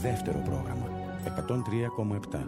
δεύτερο πρόγραμμα 103,7.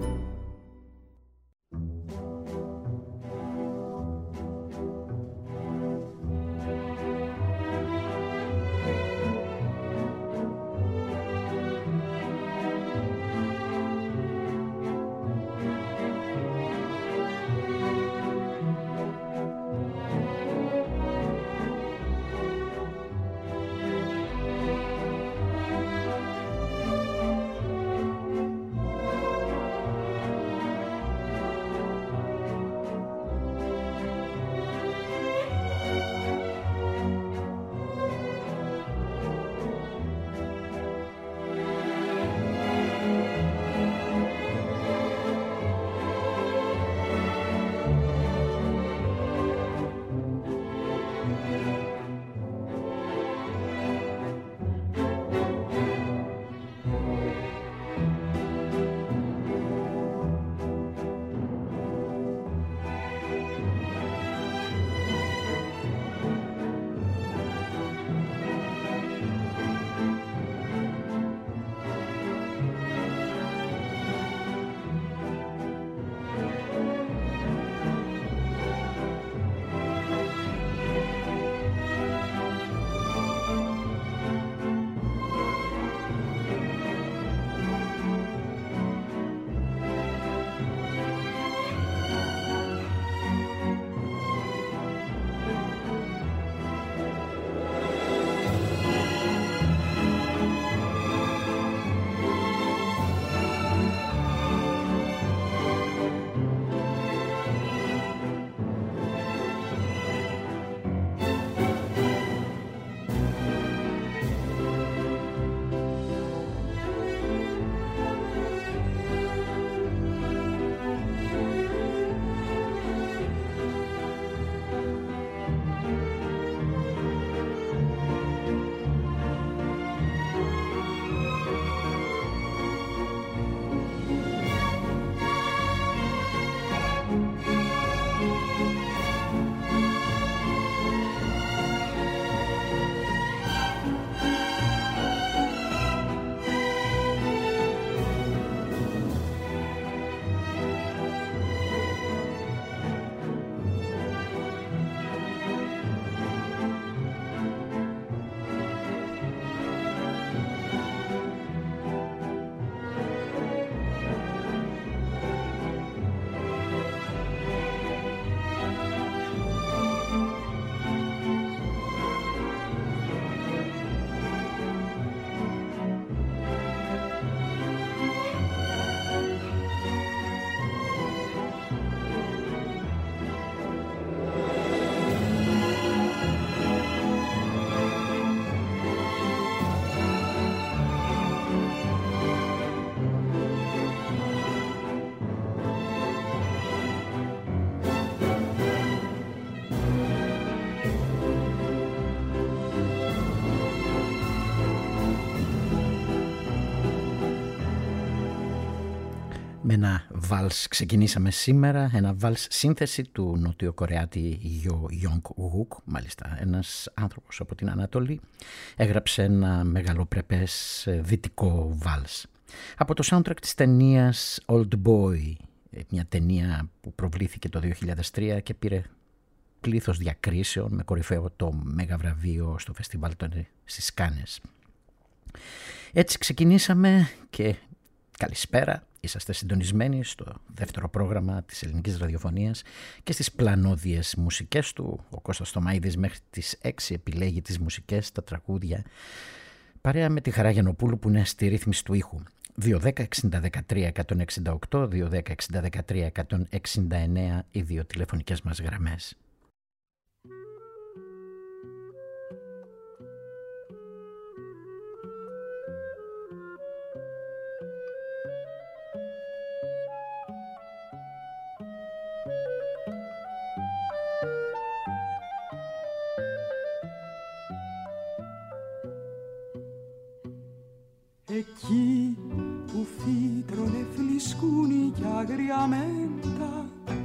Με ένα βάλς ξεκινήσαμε σήμερα, ένα βάλς σύνθεση του νοτιοκορεάτη Yo Jong-wook, μάλιστα ένας άνθρωπος από την Ανατολή, έγραψε ένα μεγαλοπρεπές δυτικό βάλς. Από το soundtrack της ταινίας Old Boy, μια ταινία που προβλήθηκε το 2003 και πήρε πλήθος διακρίσεων με κορυφαίο το μέγα βραβείο στο φεστιβάλ στις Κάνες. Έτσι ξεκινήσαμε και καλησπέρα. Είσαστε συντονισμένοι στο δεύτερο πρόγραμμα της ελληνικής ραδιοφωνίας και στις πλανόδιες μουσικές του. Ο Κώστας Τωμαΐδης μέχρι τις 6 επιλέγει τις μουσικές, τα τραγούδια, παρέα με τη Χαρά Γιαννοπούλου που είναι στη ρύθμιση του ήχου. 210-60-13-168, 210-60-13-169 οι δύο τηλεφωνικές μας γραμμές. Εκεί που φύτρωνε φλισκούνι κι αγρία μέντα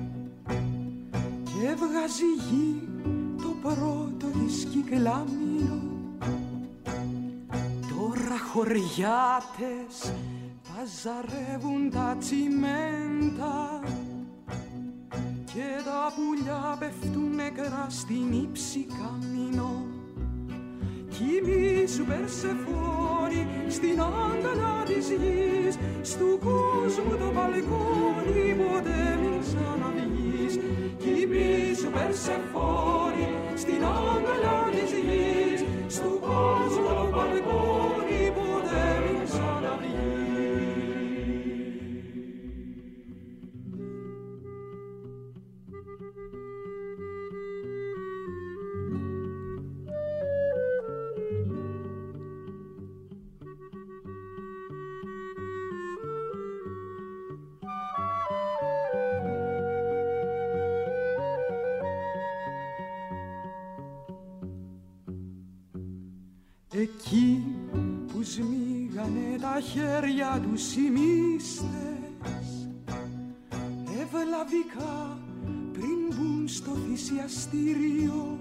και έβγαζε η γη το πρώτο της κυκλάμινο, τώρα χωριάτες Χαζαρεύουν τα τσιμέντα και τα πουλιά πέφτουν νεκρά στην ύψη καμινό. Κοιμήσου Περσεφόνη στην αγκαλιά της γης, στου κόσμου το μπαλκόνι ποτέ μην ξαναβγείς. Κοιμήσου Περσεφόνη στην αγκαλιά της γης, στου κόσμου το μπαλκόνι ποτέ μην ξαναβγείς. Εκεί που σμίγανε τα χέρια τους οι μύστες, ευλαβικά πριν μπουν στο θυσιαστήριο,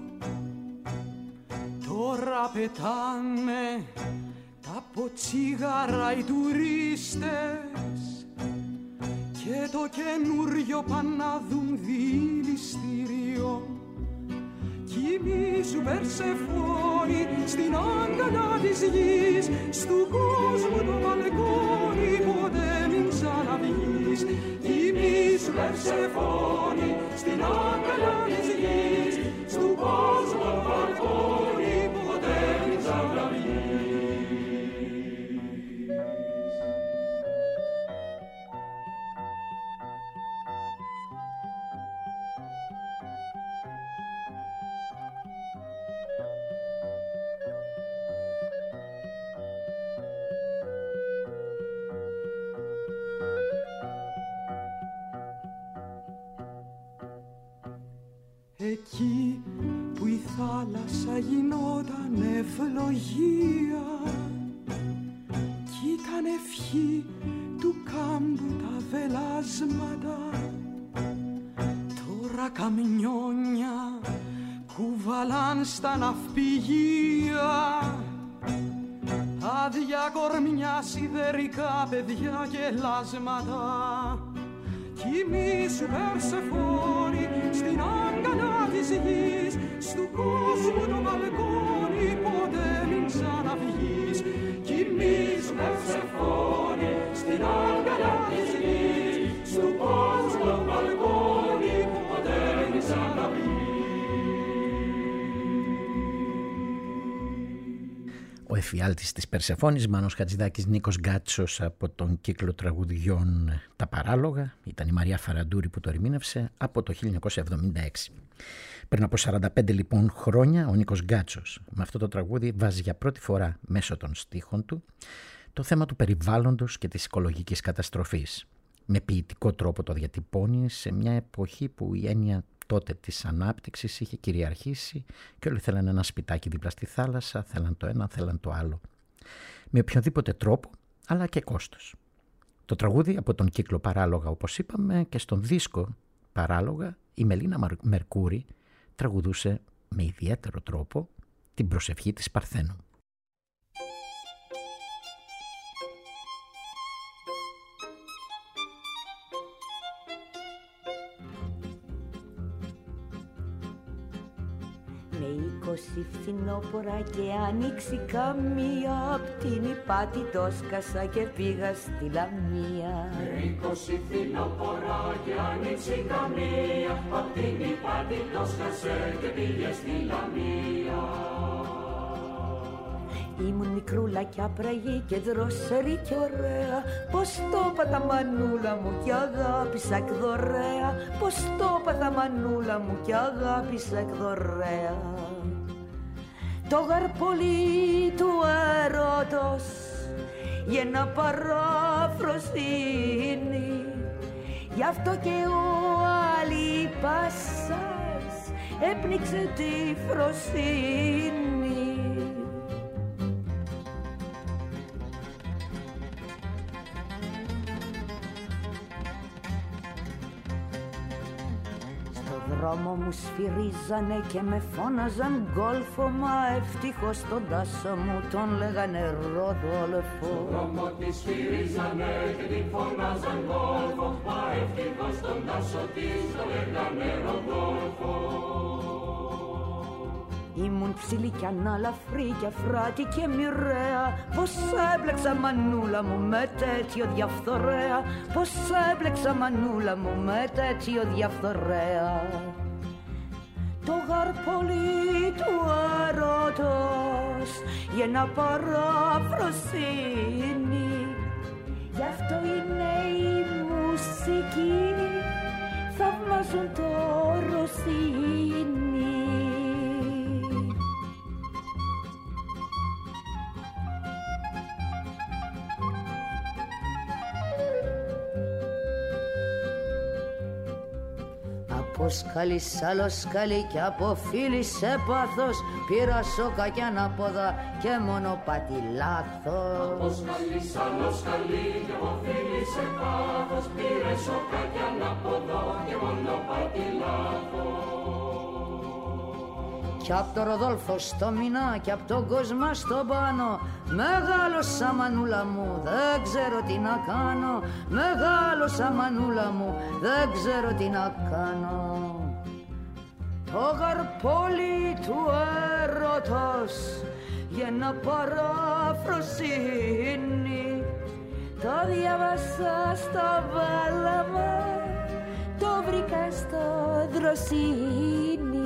τώρα πετάνε τα ποτσίγαρα οι τουρίστες και το καινούριο πάνε να δουν δηληστήριο. Κοιμήσου Περσεφόνη στην αγκαλιά της γης, στου κόσμου το μπαλκόνι ποτέ μην ξαναβγείς. Κοιμήσου Περσεφόνη στην αγκαλιά της γης, στου κόσμου το μπαλκόνι ποτέ μην ξαναβγείς. Εκεί που η θάλασσα γινόταν ευλογία κι ήταν ευχή του κάμπου τα βελάσματα, τώρα καμιόνια κουβαλάν στα ναυπηγεία, άδεια κορμιά, σιδερικά παιδιά και λάσματα. Κοιμήσου Περσεφόνη στην αγκαλιά της γης, στου κόσμου το μπαλκόνι ποτέ μην ξαναβγείς. Κοιμήσου Περσεφόνη στην αγκαλιά της γης, στου κόσμου το μπαλκόνι ποτέ μην ξαναβγείς. Ο εφιάλτης της Περσεφόνης, Μάνος Χατζηδάκης, Νίκος Γκάτσος, από τον κύκλο τραγουδιών «Τα Παράλογα». Ήταν η Μαρία Φαραντούρη που το ερμήνευσε από το 1976. Πριν από 45 λοιπόν χρόνια ο Νίκος Γκάτσος με αυτό το τραγούδι βάζει για πρώτη φορά μέσω των στίχων του το θέμα του περιβάλλοντος και της οικολογικής καταστροφής. Με ποιητικό τρόπο το διατυπώνει σε μια εποχή που η έννοια τότε της ανάπτυξης είχε κυριαρχήσει και όλοι θέλαν ένα σπιτάκι δίπλα στη θάλασσα, θέλαν το ένα, θέλαν το άλλο. Με οποιοδήποτε τρόπο, αλλά και κόστος. Το τραγούδι από τον κύκλο Παράλογα, όπως είπαμε, και στον δίσκο Παράλογα, η Μελίνα Μερκούρη τραγουδούσε με ιδιαίτερο τρόπο την προσευχή της Παρθένου. Με 20 φθινόπορα και άνοιξη καμία, απ' την Ιπάτη το σκάσα και πήγα στη Λαμία. Με 20 φθινόπορα και άνοιξη καμία, απ' την Ιπάτη το σκάσε και πήγε στη Λαμία. Ήμουν μικρούλα κι άπραγη και δροσερή κι ωραία, πως το πατα μανούλα μου κι αγάπησα εκ δωρέα, πως το πατα μανούλα μου κι αγάπησα εκ δωρέα. Το γαρπολί του έρωτος γένα παράφροσύνη, γι' αυτό και ο Αλίπασας έπνιξε τη φροσύνη. δρόμο μου σφυρίζανε και με φώναζαν γκόλφο, μα ευτυχώς τον Τάσο μου τον λέγανε Ροδόλφο. Στον δρόμο τη σφυρίζανε και την φώναζαν γκόλφο, μα ευτυχώς τον Τάσο της τον λέγανε Ροδόλφο. Ήμουν ψηλή κι ανάλαφρη κι αφράτη και μοιραία, πως έπλεξα μανούλα μου με τέτοιο διαφθορέα, πως έπλεξα μανούλα μου με τέτοιο διαφθορέα. Το γαρπολί του έρωτος γέννα παραφροσύνη, γι' αυτό είναι η μουσική, θαυμάζουν το Ρωσίνι. Από σκάλι σ' άλλο σκάλι κι από φίλη σε πάθος, πήρα σόκα κι ανάποδα και μονοπάτι λάθος. Από σκάλι σ' άλλο σκάλι κι από φίλη σε πάθος, πήρε σόκα κι ανάποδα και μονοπάτι λάθος. Κι απ' το Ροδόλφο στο Μινά κι απ' τον Κοσμά στο πάνω, μεγάλωσα μανούλα μου, δεν ξέρω τι να κάνω. Μεγάλωσα μανούλα μου, δεν ξέρω τι να κάνω. Το γαρπόλι του έρωτος γέννα παραφροσύνη, το διάβασα στο Βάλαμα, το βρήκα στο Δροσίνι.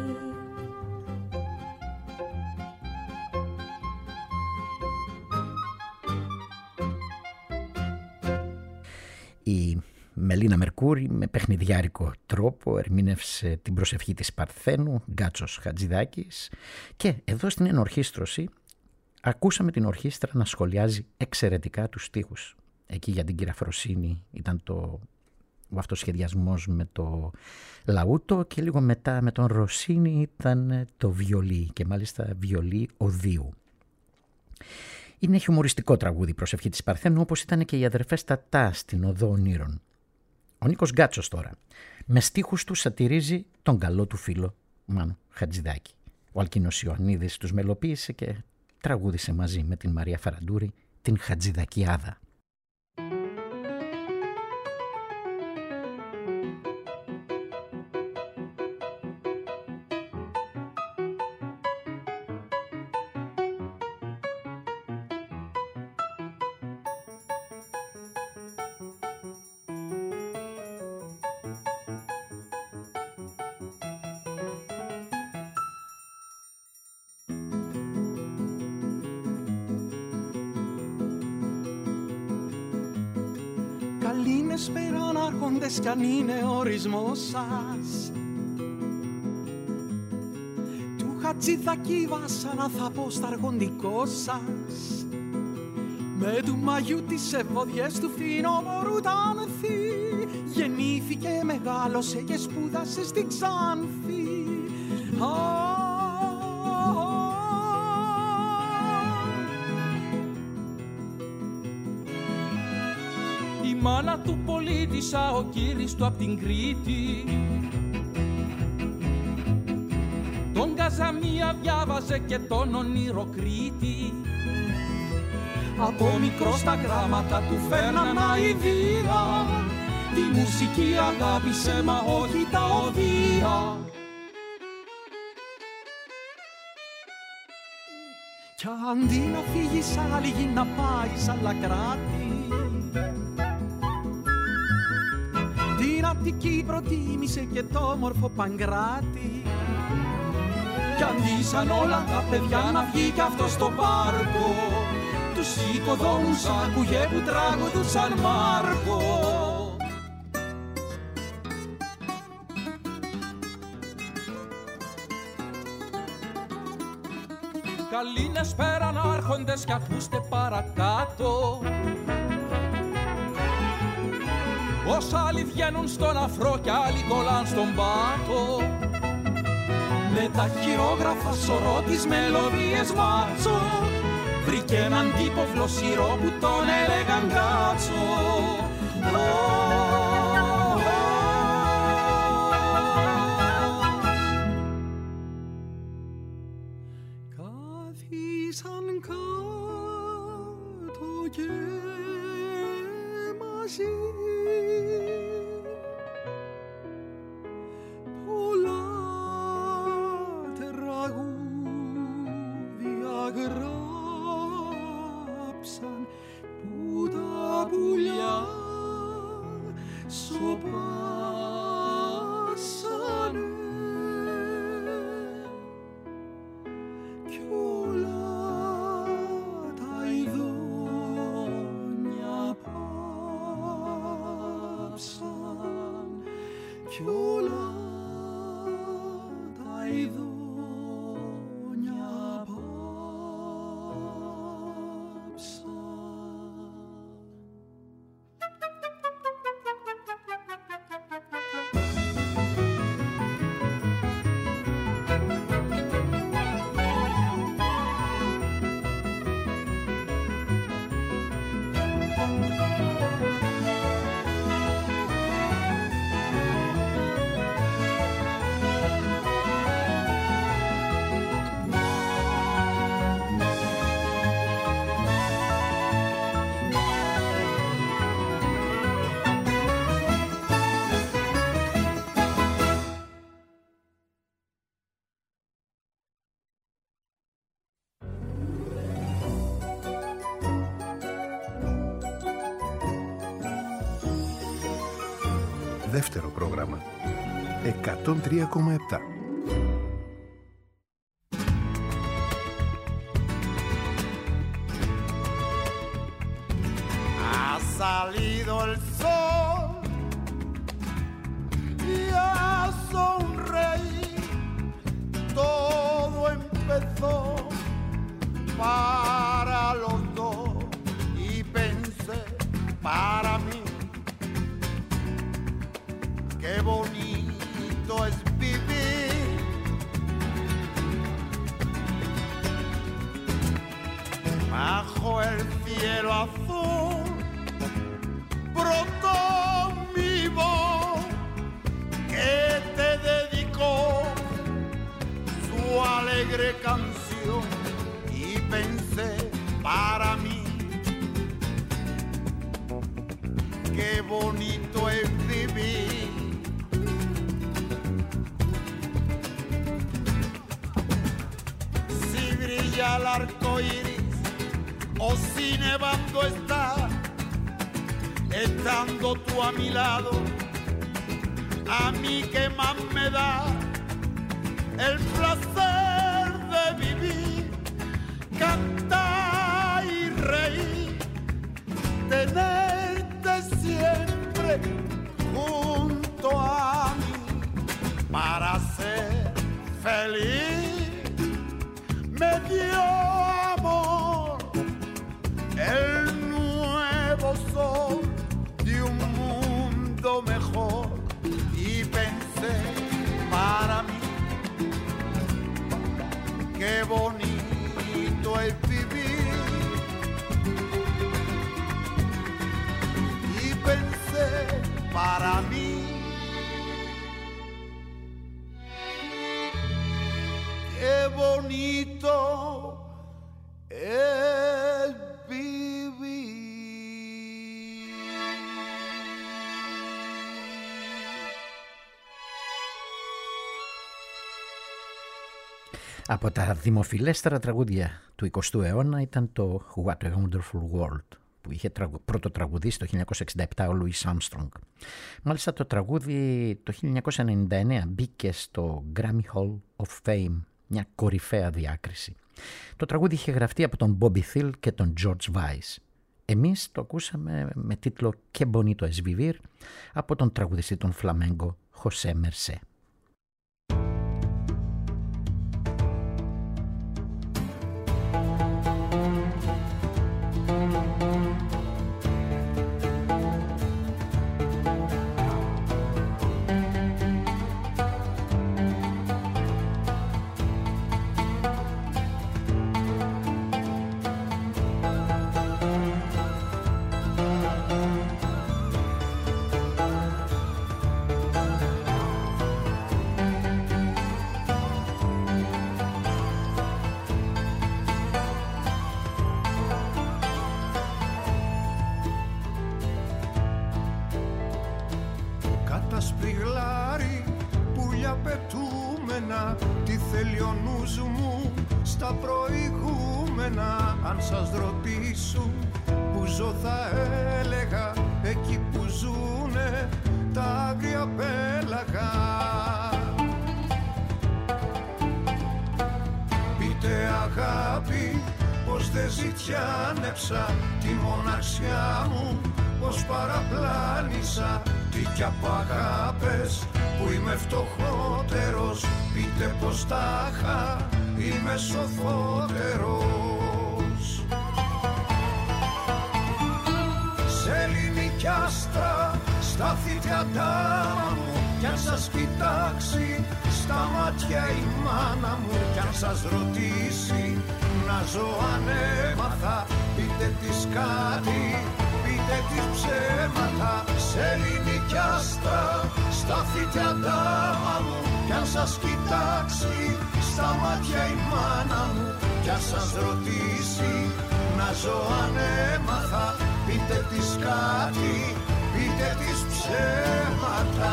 Η Μελίνα Μερκούρη με παιχνιδιάρικο τρόπο ερμήνευσε την προσευχή της Παρθένου, Γκάτσος Χατζηδάκης, και εδώ στην ενορχήστρωση ακούσαμε την ορχήστρα να σχολιάζει εξαιρετικά τους στίχους. Εκεί για την κυραφροσύνη ήταν ο αυτοσχεδιασμός με το λαούτο και λίγο μετά με τον Ρωσίνη ήταν το βιολί, και μάλιστα βιολί οδείου. Είναι χιουμοριστικό τραγούδι η προσευχή της Παρθένου, όπως ήταν και οι αδερφές Τατά στην Οδό Ονείρων. Ο Νίκος Γκάτσος τώρα, με στίχους του σατυρίζει τον καλό του φίλο Μάνο Χατζηδάκη. Ο Αλκίνος Ιωαννίδης τους μελοποίησε και τραγούδισε μαζί με την Μαρία Φαραντούρη την Χατζηδακιάδα. Καλήνες πέραν άρχοντες κι αν είναι ορισμός σας, του Χατζηδακή βάσανα θα πω στα αρχοντικό σας. Με του μαγιού τις ευωδιές του φθινοπόρου τα άνθη, γεννήθηκε, μεγάλωσε και σπούδασε στη Ξάνθη. Η μάνα του πολίτησα, ο κύρις του απ' την Κρήτη, τον Καζαμία διάβαζε και τον Ονειροκρίτη. Από μικρό στα γράμματα του φέρναν αηδία, τη μουσική αγάπησε μα όχι τα οδεία. Κι αντί να φύγει σ' άλλη γη να πάει σ' άλλα κράτη, την Αττική προτίμησε και το όμορφο Παγκράτη. Κι αντί σαν όλα τα παιδιά να βγει κι αυτό στο πάρκο, τους οικοδόμους άκουγε που τραγουδούσαν Μάρκο. Καλήνες πέραν άρχοντες κι ακούστε παρακάτω, ως άλλοι βγαίνουν στον αφρό κι άλλοι κολλάν στον πάτο. Με τα χειρόγραφα σωρό τις μελωδίες μάτσο, βρήκε έναν τύπο φλοσιρό που τον έλεγαν Γκάτσο. πέσαν κάτω και μαζί πολλά τραγούδια γράψαν που τα πουλιά σωπάσανε κι όλα τα ειδόνια πάψαν κι όλα τα ειδόνια πάψαν. Δεύτερο πρόγραμμα 103,7. Ha salido el sol y a sonreír, todo empezó para los dos y pensé para mí qué bonito es vivir bajo el cielo azul. Brotó mi voz que te dedicó su alegre canción y pensé para mí qué bonito es vivir. Si brilla el arco iris o si nevando está, estando tú a mi lado, a mí que más me da el placer de vivir, cantar y reír, tenerte siempre junto a mí para ser feliz. Me dio amor el nuevo sol de un mundo mejor y pensé para mí qué bonito es vivir. Y pensé para mí qué bonito es vivir. Από τα δημοφιλέστερα τραγούδια του 20ου αιώνα ήταν το What a Wonderful World, που είχε πρώτο τραγουδίσει το 1967 ο Louis Armstrong. Μάλιστα το τραγούδι το 1999 μπήκε στο Grammy Hall of Fame, μια κορυφαία διάκριση. Το τραγούδι είχε γραφτεί από τον Bobby Thill και τον George Weiss. Εμείς το ακούσαμε με τίτλο «Και bonito es vivir» από τον τραγουδιστή των Φλαμέγκο José Mercé. ακούς μου στα προηγούμενα. Αν σας ρωτήσουν που ζω θα έλεγα εκεί που ζουνε τα άγρια πέλαγα. Πείτε αγάπη πως δεν ζητιάνεψα τη μοναξιά μου, πως παραπλάνησα. Τι κι απ' αγάπες που είμαι φτωχότερος, πείτε πως τάχα είμαι σοφότερος. Σε ελληνική άστρα στάθητε αντάμα μου, κι αν σας κοιτάξει στα μάτια η μάνα μου, κι αν σας ρωτήσει να ζω ανέμαθα, πείτε της κάτι, πείτε της ψέματα. Σε ελληνική άστρα στάθητε αντάμα μου, κι αν σας κοιτάξει στα μάτια η μάνα μου, κι αν σας ρωτήσει να ζω ανέμαθα, πείτε της κάτι, πείτε της ψέματα.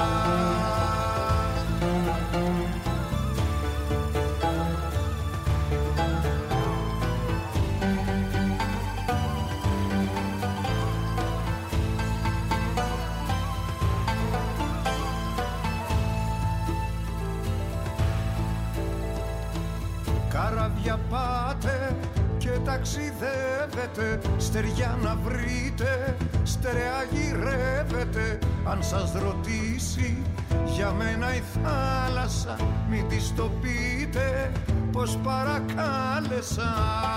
Καράβια πάτε και ταξιδεύετε, στεριά να βρείτε, στερεά γυρεύετε. Αν σας ρωτήσει για μένα η θάλασσα, μην της το πείτε πως παρακάλεσα.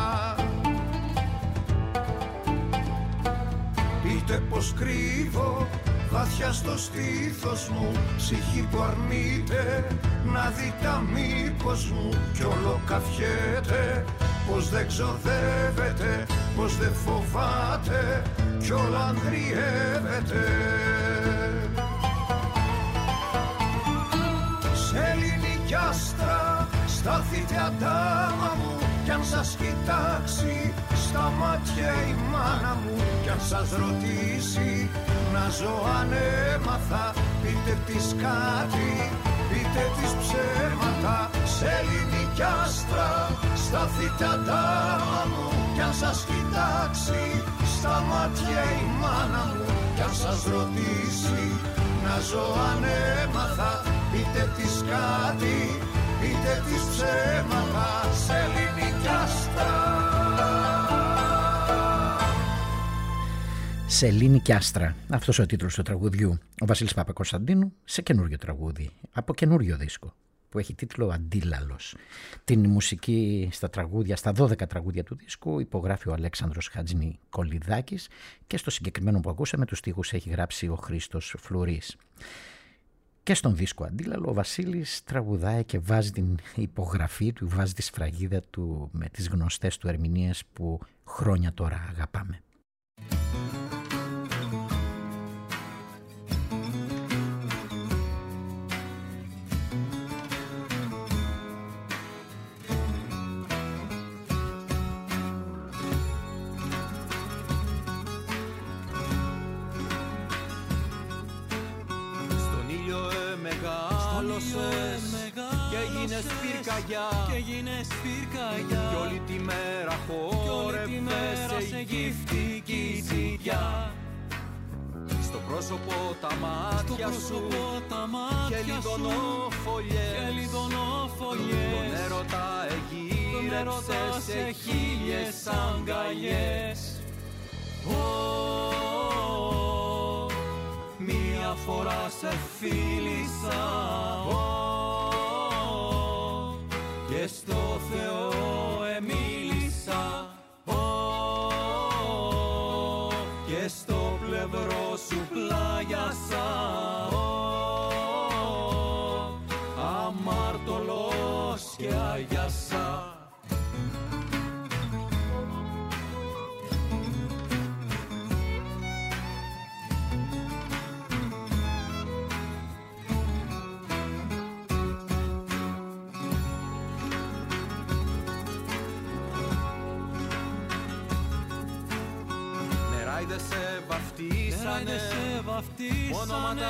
Πείτε πως κρύβω βαθιά στο στήθος μου ψυχή που αρνείται να δει τα μήπως μου, κι όλο καφιέται πως δεν ξοδεύεται, πως δεν φοβάται κι όλα ανδριεύεται. Σε ελληνική άστρα στάθητε αντάμα μου, κι αν σας κοιτάξει στα μάτια η μάνα μου, κι αν σας ρωτήσει να ζω ανέμαθα, πείτε της κάτι, πείτε της ψέματα. Σε ελληνική άστρα σταθείτε αντάμα μου, κι αν σας κοιτάξει στα μάτια η μάνα μου, κι αν σας ρωτήσει να ζω ανέμαθα, πείτε της κάτι, πείτε της ψέματα. Σε ελληνική άστρα. Σελήνη και άστρα. Αυτός ο τίτλος του τραγουδιού. Ο Βασίλης Παπακοσταντίνου σε καινούριο τραγούδι, από καινούριο δίσκο που έχει τίτλο Αντίλαλος. Την μουσική στα τραγούδια, στα 12 τραγούδια του δίσκου υπογράφει ο Αλέξανδρος Χατζηνικολιδάκης και στο συγκεκριμένο που ακούσαμε τους στίχους έχει γράψει ο Χρήστος Φλουρής. Και στον δίσκο Αντίλαλο ο Βασίλης τραγουδάει και βάζει την υπογραφή του, βάζει τη σφραγίδα του με τις γνωστές του ερμηνείες που χρόνια τώρα αγαπάμε. Και έγινες πυρκαγιά κι όλη τη μέρα χόρευες σε γυφτική ζητιά. Στο πρόσωπο τα μάτια σου και λιδονόφωλιες, τον έρωτα εγύρεψες σε χίλιες αγκαλιές. Μία φορά σε φίλησα και στο Θεό εμίλησα και στο πλευρό σου πλάγιασα αμάρτωλος και αγιάσα. Σε βαφτίσανε όνειρανε ονόματα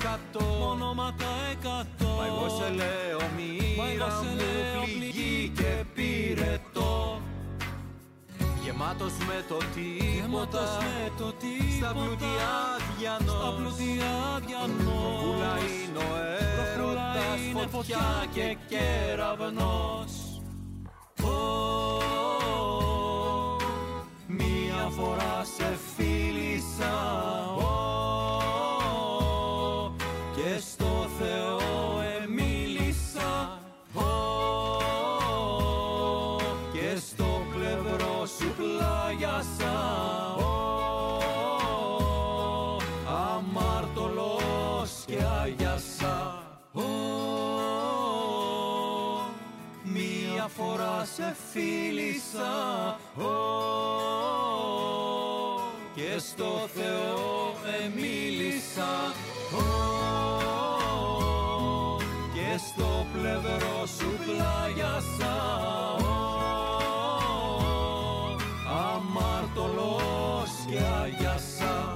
100. Μα εγώ σε λέω μοίρα μου πληγή και πυρετό. Γεμάτος με το τίποτα, στα πλούτια διανός. Προχούλα είναι ο έρωτας, φωτιά και κεραυνός. Μία φορά σε φίλησα και στο Θεό εμίλησα και στο πλευρό σου πλάγιασα αμάρτωλος και αγιάσα. Μία φορά σε φίλησα και στο Θεό εμίλησα και στο πλευρό σου πλάγιασα αμάρτωλος και αγιάσα.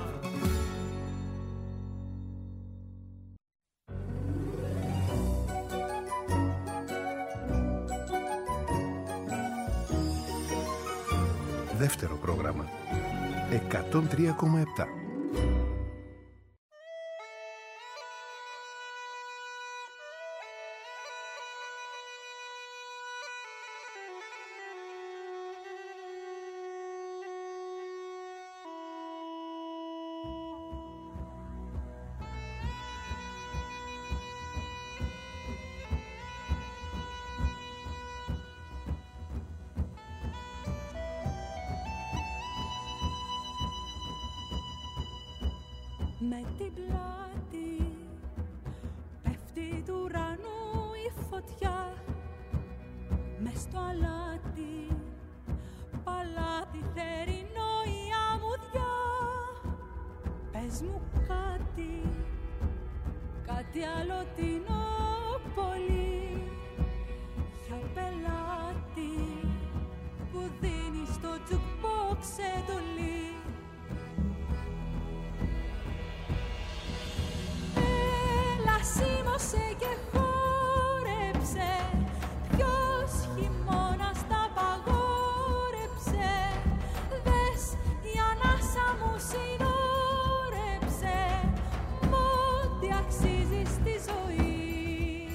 Δεύτερο πρόγραμμα 103,7. Με την πλάτη πέφτει του ουρανού η φωτιά, μες στο αλάτι παλάτι θερινό η αμμουδιά. Πες μου κάτι άλλο τινό πολύ, για πελάτη που δίνει στο jukebox εντολή. Σίμωσε και χόρεψε, ποιος χειμώνας τα παγόρεψε. Δες η ανάσα μου συνόρεψε, ό,τι αξίζει στη ζωή.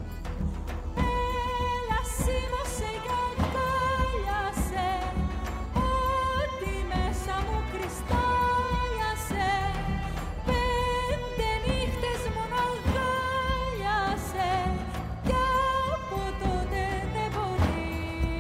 Έλα σίμωσε και αγκάλιασε, ό,τι μέσα μου κρυστάλλιασε. 5 νύχτες μόνο κι από τότε δεν μπορεί.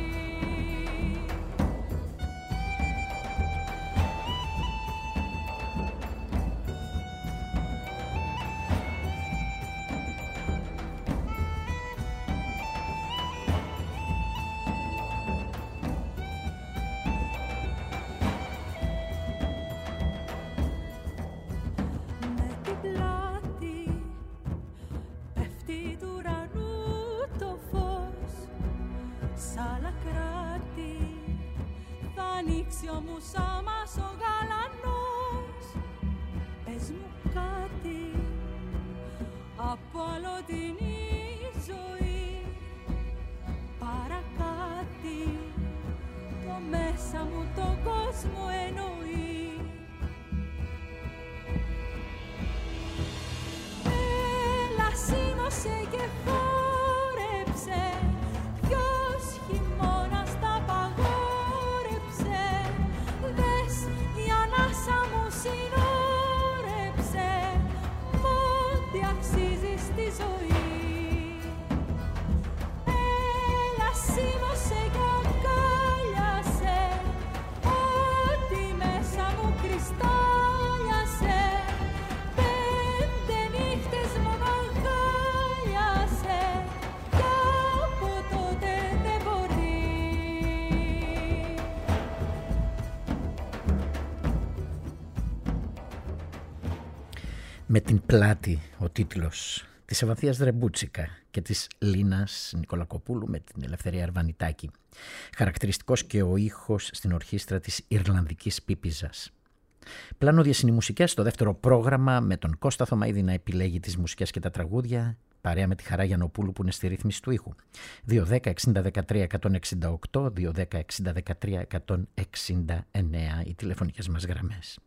Με την πλάτη πέφτει του ουρανού το φως, σ' άλλα κράτη θα ανοίξει ο μουσάμας ο γαλανός. Πες μου κάτι από αλλοτινή ζωή, παρακάτι το μέσα μου τον κόσμο εννοεί. Σίμωσε και χόρεψε, ποιος χειμώνας τα παγόρεψε. Δες η ανάσα μου συνόρεψε, ό,τι αξίζει στη ζωή. Έλα σίμωσε και αγκάλιασε, ό,τι μέσα μου κρυστάλλιασε. 5 νύχτες μόνο Με την πλάτη, ο τίτλος της Ευαθίας Δρεμπούτσικα και της Λίνας Νικολακοπούλου με την Ελευθερία Αρβανιτάκη. Χαρακτηριστικός και ο ήχος στην ορχήστρα της Ιρλανδικής Πίπιζας. Πλάνο διασυνημουσικές στο δεύτερο πρόγραμμα με τον Κώστα Θωμαίδη να επιλέγει τις μουσικές και τα τραγούδια, παρέα με τη Χαρά Γιαννοπούλου που είναι στη ρύθμιση του ήχου. 210-60-13-168, 210-60-13-169 οι τηλεφωνικές μας γραμμές.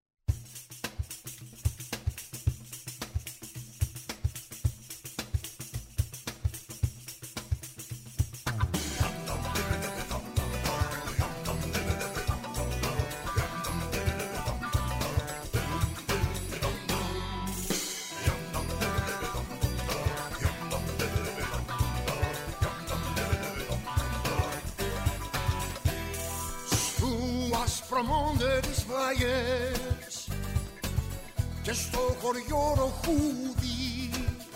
Προμόνται τις φαγές και στο χωριό ροχούδι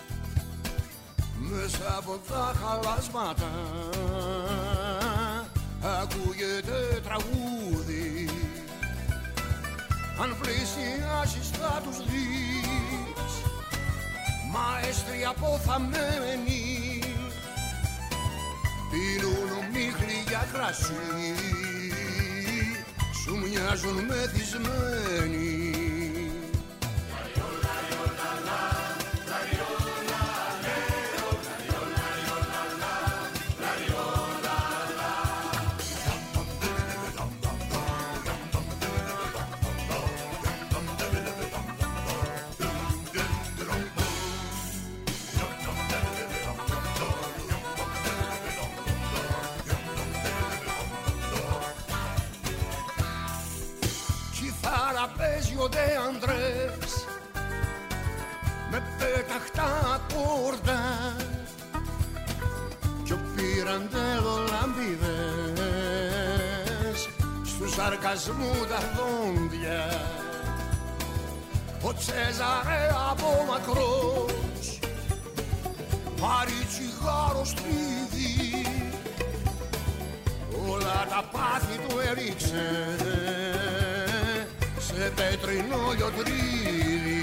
μέσα από τα χαλάσματα ακούγεται τραγούδι. Αν πλησιάσεις θα τους δεις μαέστροι αποθαμένοι, πίνουν ομίχλη για κρασί, σου μοιάζουν μεθυσμένοι. Παίζονται άντρες με πέταχτα ακόρτα κι ο πυραντέλο λαμπίδες στου σαρκασμού τα δόντια. Ο Τσέζαρε από μακρός πάρει τσιγάρο σπίτι, όλα τα πάθη του έριξε σε πέτρινο λιοντρίδι.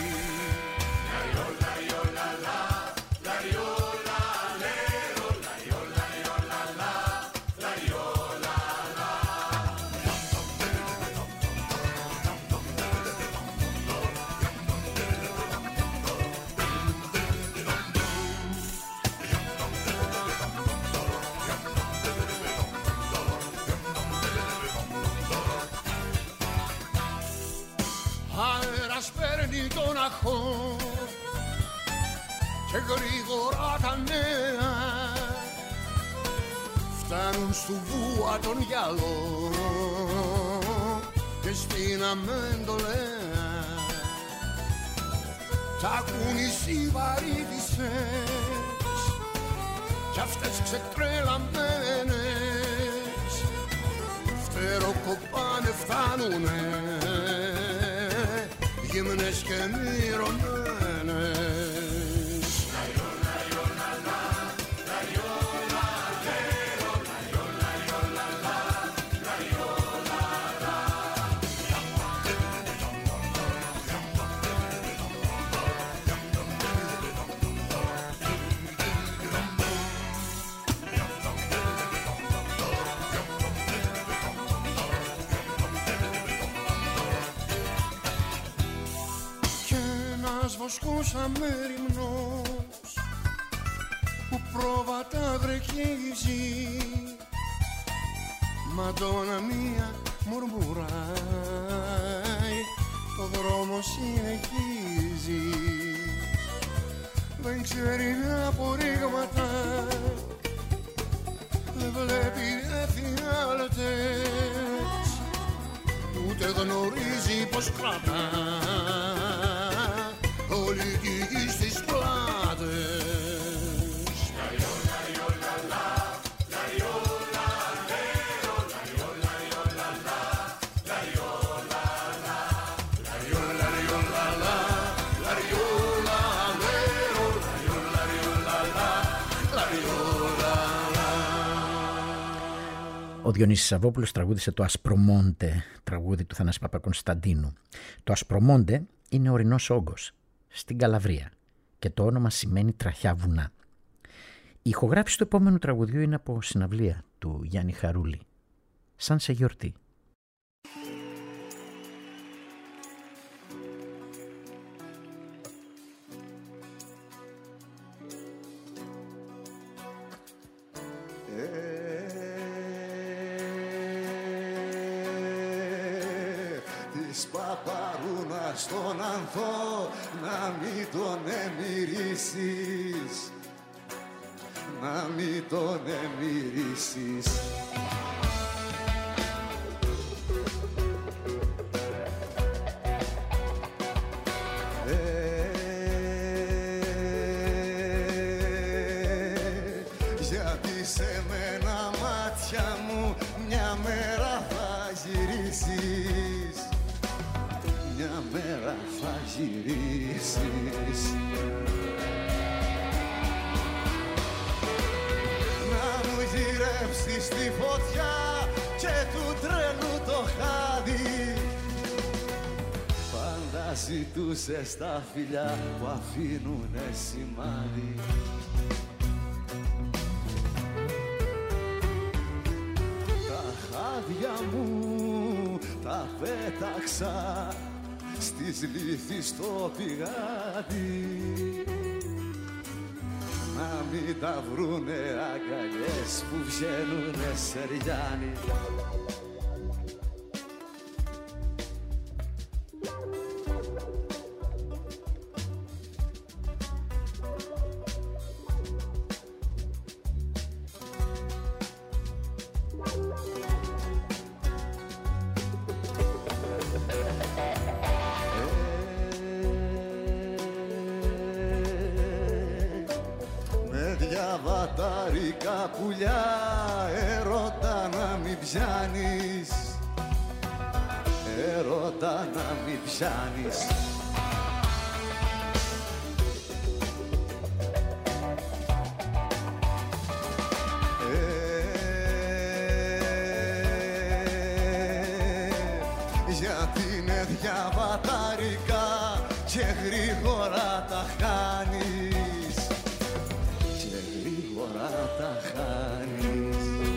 Παίρνει τον αχώ και γρήγορα τα νέα φτάνουν στου βούα τον γυαλό και στην αμέντολέα. Τ' ακούν οι συβαρύδισσες κι αυτές ξετρελαμένες, φτεροκοπάνε φτάνουνε γυμνές και μυρωμένες. Βοσκός αμέριμνος που πρόβατα βρεχίζει, Μαντώνα μία μουρμουράει, το δρόμο συνεχίζει. Δεν ξέρει από ρήγματα, δεν βλέπει εφιάλτες, ούτε γνωρίζει πως κρατά όλη τη γη στις πλάτες. Ο Διονύσης Σαββόπουλος τραγούδισε το Ασπρομόντε, τραγούδι του Θανάση Παπακωνσταντίνου. Το Ασπρομόντε είναι ορεινός όγκος στην Καλαβρία και το όνομα σημαίνει τραχιά βουνά. Η ηχογράφηση του επόμενου τραγουδιού είναι από συναυλία του Γιάννη Χαρούλη, σαν σε γιορτή. της παπαρούνα στον ανθό, να μην τον εμμυρίσεις, να μην τον εμμυρίσεις. Γιατί σε μένα μάτια μου μια μέρα θα γυρίσεις, μια μέρα θα γυρίσεις. Να μου γυρεύσεις τη φωτιά και του τρένου το χάδι. Πάντα ζητούσες τα φιλιά που αφήνουνε σημάδι. Τα χάδια μου τα πέταξα στις λύθεις στο πηγάδι. Να μην τα βρούνε αγκαλιές που βγαίνουνε σεριάνι. Διαβατάρικα πουλιά έρωτα να μην πιάνεις, έρωτα να μην πιάνεις. Γιατί είναι διαβατάρικα και γρήγορα τα χάνεις, και γρήγορα τα χάνεις.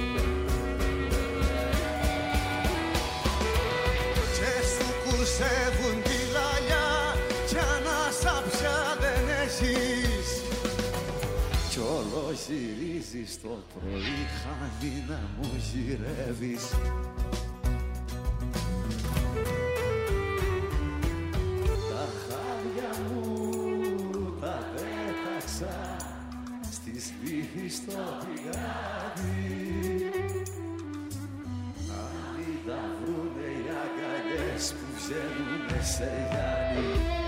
Και σου κουρσεύουν τη λαλιά κι ανάσα πια δεν έχεις, κι όλο γυρίζεις το πρωί χάνει να μου γυρεύεις. Τα χάδια μου τα πέταξα στις λύθεις στο πηγάδι. Να μην τα βρούνε οι αγκαλιές που βγαίνουνε σε γιάννη.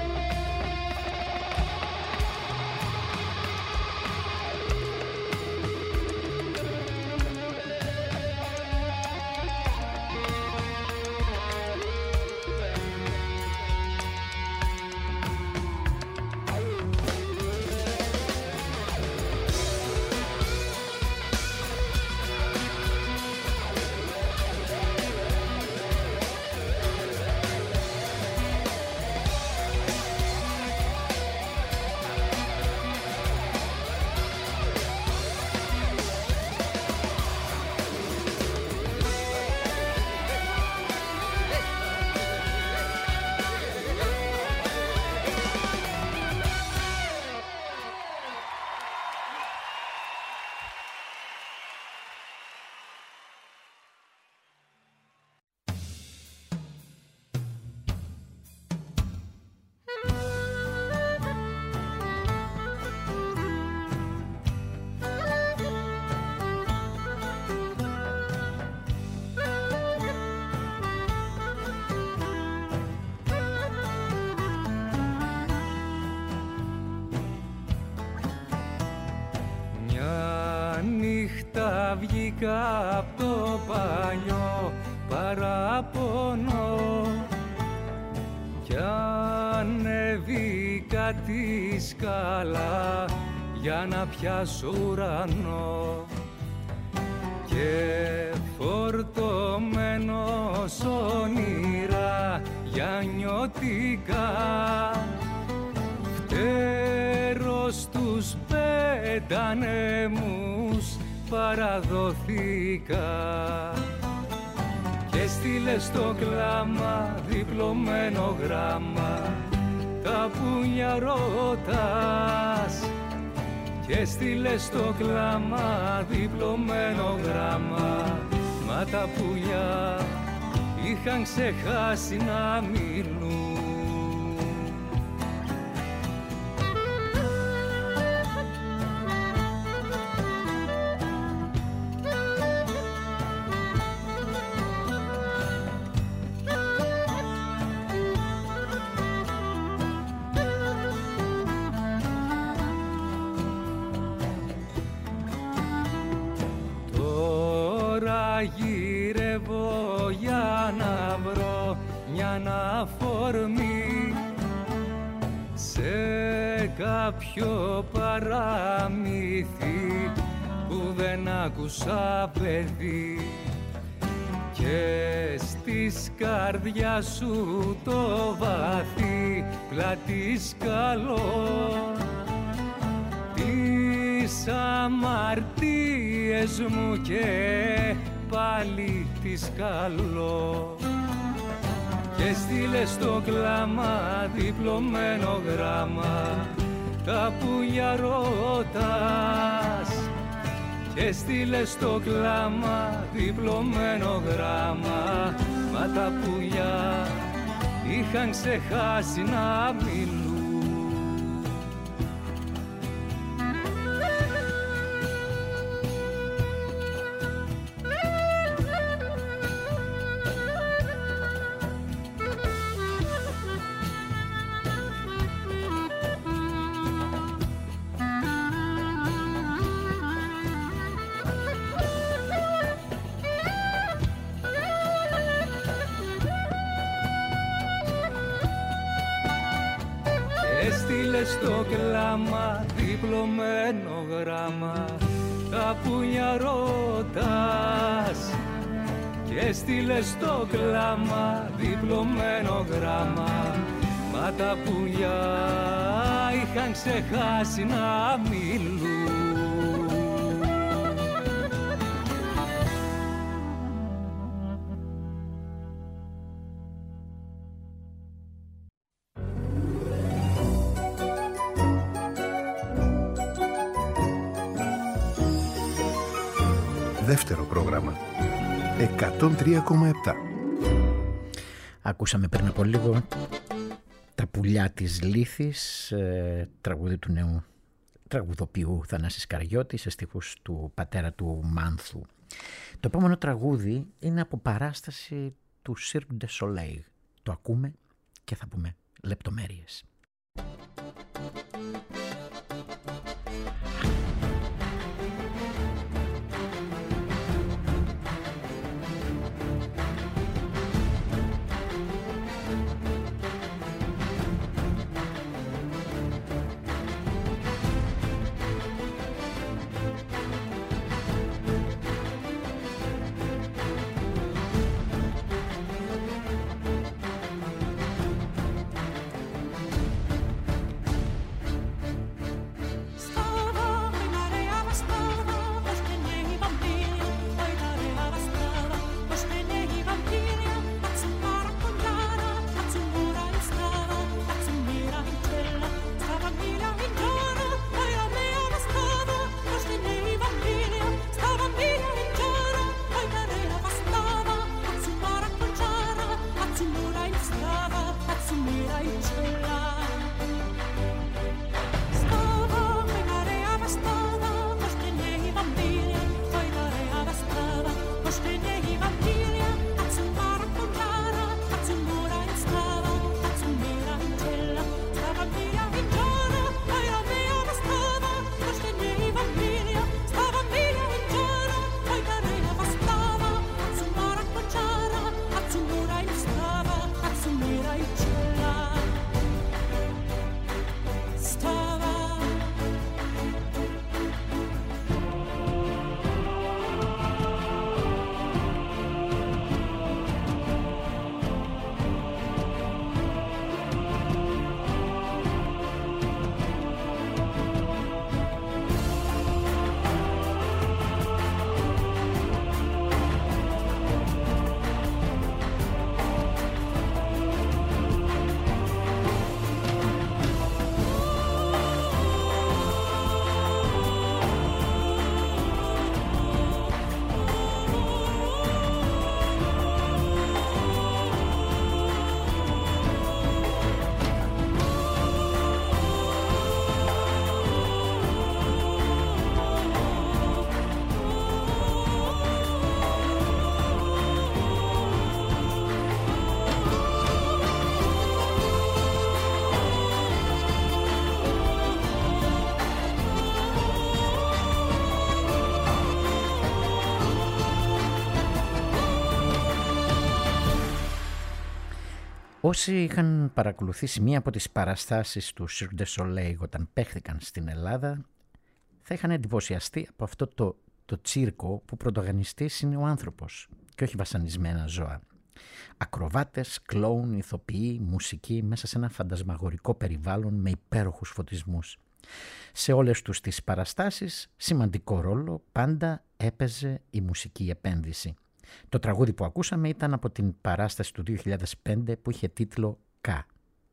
Βγήκα απ' το παλιό παράπονο κι ανέβηκα τη σκάλα για να πιάσω ουρανό και φορτωμένος όνειρα για νιωτικά φτερώ στους πεντανεμούς παραδοθήκα και στείλε στο κλάμα διπλωμένο γράμμα τα πουνιά ρωτάς και στείλε στο κλάμα διπλωμένο γράμμα μα τα πουλιά είχαν ξεχάσει να μιλούν. Γύρευω για να βρω μια αφορμή σε κάποιο παραμύθι που δεν άκουσα παιδί, και στις καρδιά σου το βαθύ πλάτη σκαλώ τις αμαρτίες μου και πάλι τις καλώ. Και στείλε στο κλάμα διπλωμένο γράμμα τα πουλιά ρωτάς. Και στείλε στο κλάμα διπλωμένο γράμμα, μα τα πουλιά είχαν ξεχάσει να μιλούν. Στο κλάμα διπλωμένο γράμμα τα πουλιά ρωτάς. Και στείλε στο κλάμα διπλωμένο γράμμα, μα τα πουλιά είχαν ξεχάσει να μιλούν. Δεύτερο πρόγραμμα 103,7. Ακούσαμε πριν από λίγο τα πουλιά της Λύθης, τραγούδι του νέου τραγουδοποιού Θανάση Σκαριώτη σε στίχους του πατέρα του Μάνθου. Το επόμενο τραγούδι είναι από παράσταση του Cirque du Soleil. Το ακούμε και θα πούμε λεπτομέρειες. Όσοι είχαν παρακολουθήσει μία από τις παραστάσεις του Cirque du Soleil όταν παίχθηκαν στην Ελλάδα θα είχαν εντυπωσιαστεί από αυτό το τσίρκο που πρωταγωνιστής είναι ο άνθρωπος και όχι βασανισμένα ζώα. Ακροβάτες, κλόουν, ηθοποιοί, μουσική μέσα σε ένα φαντασμαγορικό περιβάλλον με υπέροχους φωτισμούς. Σε όλες τους τις παραστάσεις σημαντικό ρόλο πάντα έπαιζε η μουσική επένδυση. Το τραγούδι που ακούσαμε ήταν από την παράσταση του 2005 που είχε τίτλο «Κα».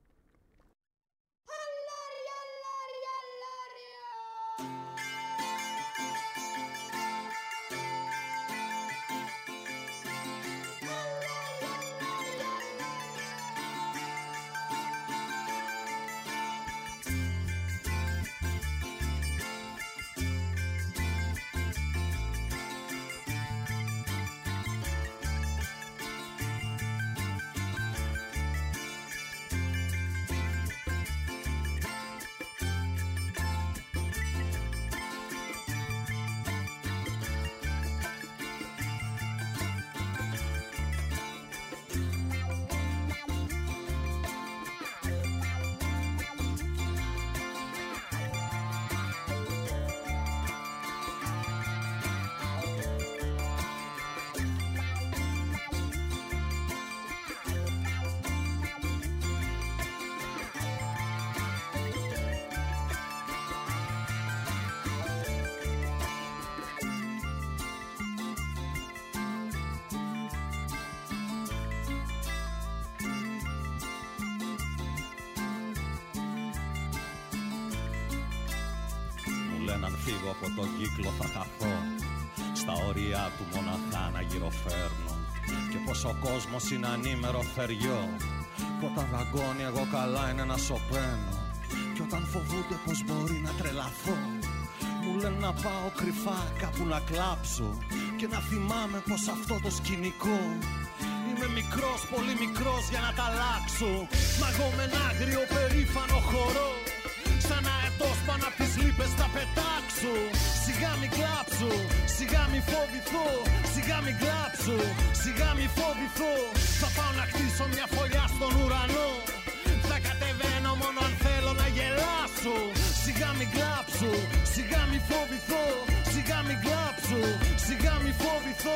Αν φύγω από τον κύκλο θα χαθώ, στα όρια του μοναχά να γυροφέρνω, και πως ο κόσμος είναι ανήμερο θεριό, που όταν δαγκώνει εγώ καλά είναι να σωπαίνω, και όταν φοβούνται πως μπορεί να τρελαθώ, μου λένε να πάω κρυφά κάπου να κλάψω, και να θυμάμαι πως αυτό το σκηνικό είμαι μικρός, πολύ μικρός για να τα αλλάξω. Μα εγώ με ένα άγριο περήφανο χορό, σαν αετός πάνω απ' τις λύπες θα πετάξω. Σιγά μη κλάψω, σιγά μη φοβηθώ, σιγά μη κλάψω, σιγά μη φοβηθώ. Θα πάω να χτίσω μια φωλιά στον ουρανό, θα κατεβαίνω μόνο αν θέλω να γελάσω. Σιγά μη κλάψω, σιγά μη φοβηθώ, σιγά μη κλάψω, σιγά μη φοβηθώ.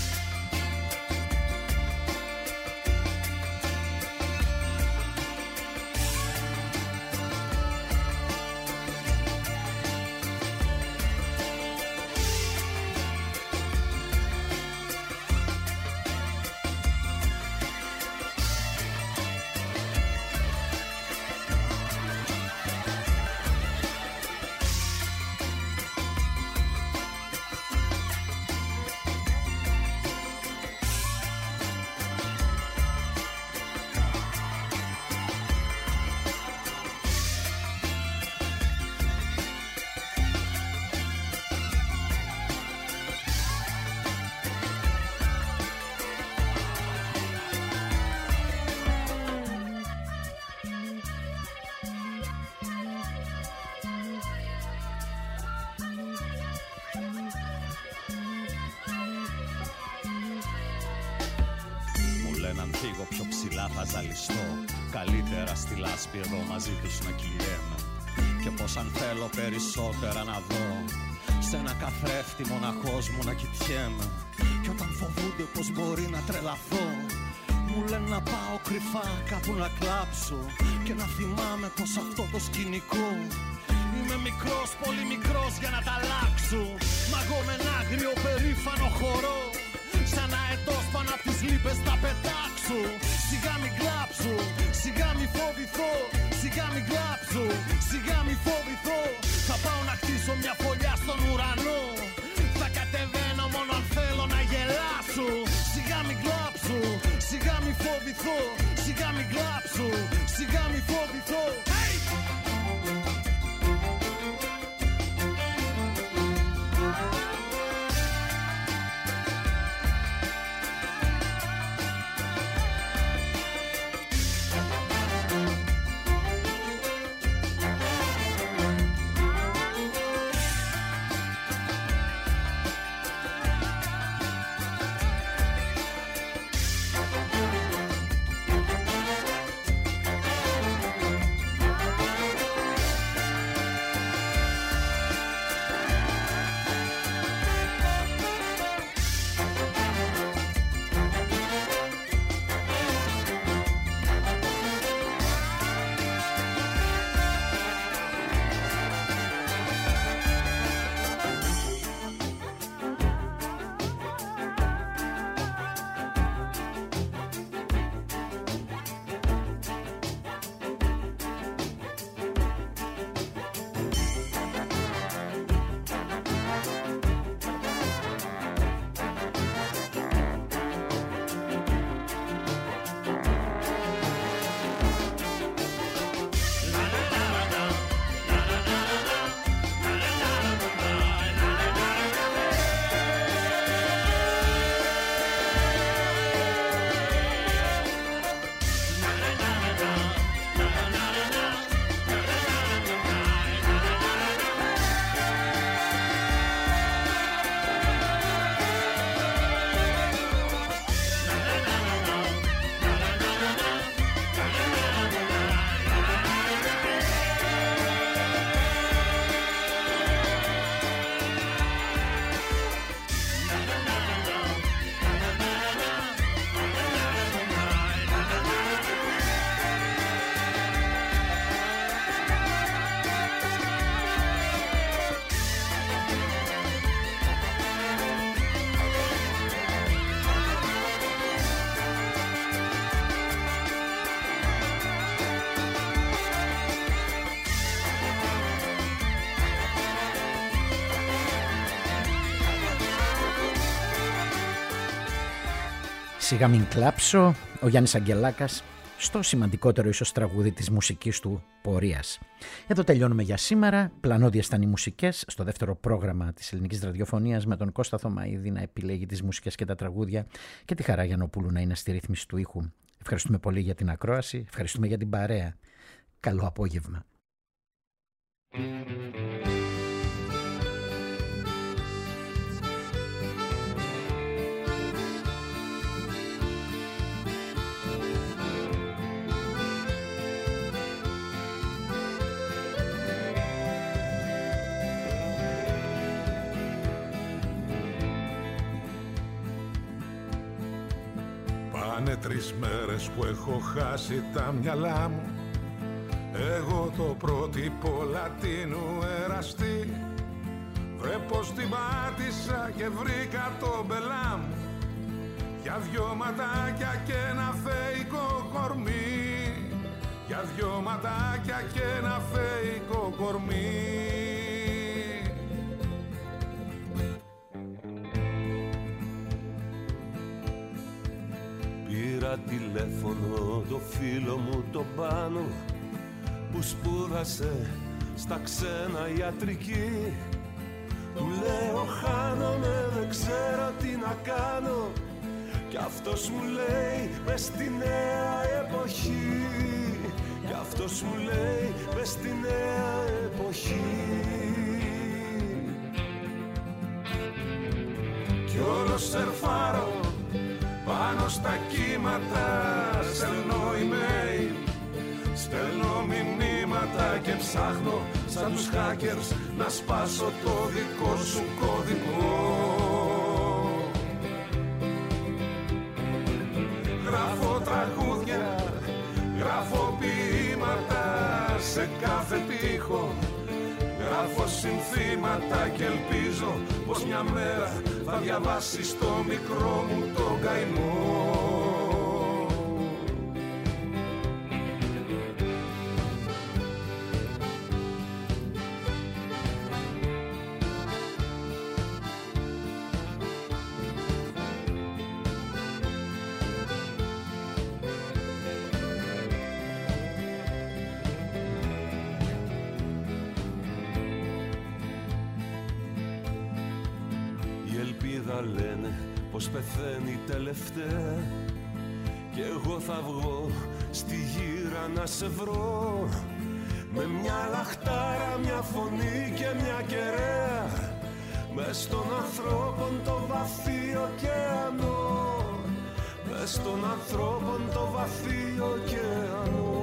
Αν φύγω πιο ψηλά θα ζαλιστώ, καλύτερα στη λάσπη εδώ μαζί τους να κυλιέμαι, και πως αν θέλω περισσότερα να δω, σε ένα καθρέφτη μοναχός μου να κοιτιέμαι, και όταν φοβούνται πως μπορεί να τρελαθώ, μου λένε να πάω κρυφά κάπου να κλάψω, και να θυμάμαι πως αυτό το σκηνικό είμαι μικρός, πολύ μικρός για να τα αλλάξω. Μα εγώ με ένα άγριο περήφανο χορό, σαν αετός πάνω απ' τις λύπες θα πετάξω. Σιγά μη κλάψω, σιγά μη φοβηθώ, σιγά μη κλάψω, σιγά μη φοβηθώ. Θα πάω να χτίσω μια φωλιά στον ουρανό, θα κατεβαίνω μόνο αν θέλω να γελάσω. Σιγά μη κλάψω, σιγά μη φοβηθώ, σιγά μη κλάψω, σιγά μη φοβηθώ. Hey! Σιγά μην κλάψω, ο Γιάννης Αγγελάκας, στο σημαντικότερο ίσως τραγούδι της μουσικής του πορείας. Εδώ τελειώνουμε για σήμερα. Πλανώδιες ήταν οι μουσικές στο δεύτερο πρόγραμμα της ελληνικής ραδιοφωνίας, με τον Κώστα Θωμαΐδη να επιλέγει τις μουσικές και τα τραγούδια και τη Χαρά Γιαννοπούλου να είναι στη ρύθμιση του ήχου. Ευχαριστούμε πολύ για την ακρόαση, ευχαριστούμε για την παρέα. Καλό απόγευμα. Πάνε 3 μέρες που έχω χάσει τα μυαλά μου. Εγώ το πρότυπο Λατίνου εραστή. Βρε πως την πάτησα και βρήκα το μπελά μου. Για 2 ματάκια και ένα φεϊκό κορμί. Για 2 ματάκια και ένα φεϊκό κορμί. Πήρα τηλέφωνο το φίλο μου το Πάνο, που σπούδασε στα ξένα ιατρική. Του λέω χάνομαι, δεν ξέρω τι να κάνω. Κι αυτός μου λέει μες στη νέα εποχή. Κι αυτός μου λέει μες στη νέα εποχή. Κι όλο σερφάρω πάνω στα κύματα, στέλνω email, στέλνω μηνύματα και ψάχνω σαν τους hackers να σπάσω το δικό σου κωδικό. Γράφω τραγούδια, γράφω ποίηματα σε κάθε τοίχο. Γράφω συνθήματα και ελπίζω πως μια μέρα θα διαβάσεις το μικρό μου το καημό. Λένε πως πεθαίνει τελευταία κι εγώ θα βγω στη γύρα να σε βρω, με μια λαχτάρα, μια φωνή και μια κεραία, μες στον ανθρώπων το βαθύ ωκεανό, μες στον ανθρώπων το βαθύ ωκεανό.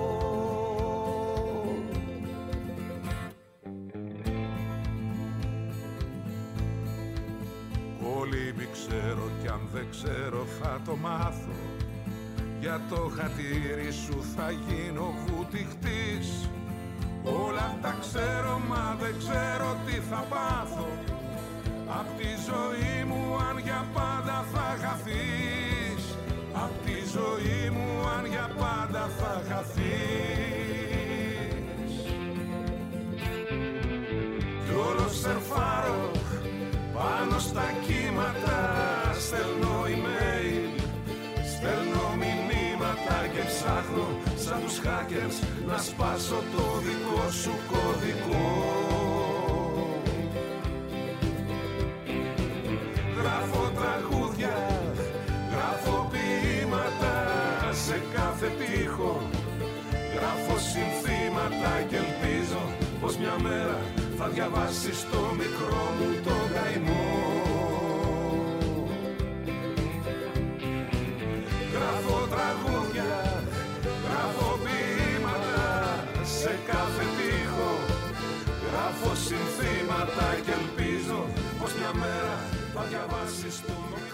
Ξέρω κι αν δεν ξέρω θα το μάθω. Για το χατήρι σου θα γίνω βουτυχτής. Όλα τα ξέρω μα δεν ξέρω τι θα πάθω. Απ' τη ζωή μου αν για πάντα θα χαθείς. Απ' τη ζωή μου αν για πάντα θα χαθείς. Κι όλο σερφάρω πάνω στα κύματα, στέλνω email, στέλνω μηνύματα και ψάχνω σαν τους hackers να σπάσω το δικό σου κωδικό. Γράφω τραγούδια, γράφω ποίηματα σε κάθε τοίχο. Γράφω συνθήματα και ελπίζω πως μια μέρα θα διαβάσεις το μικρό μου το καημό. Γράφω τραγούδια, γράφω ποίηματα σε κάθε τοίχο. Γράφω συνθήματα και ελπίζω πως μια μέρα θα διαβάσεις το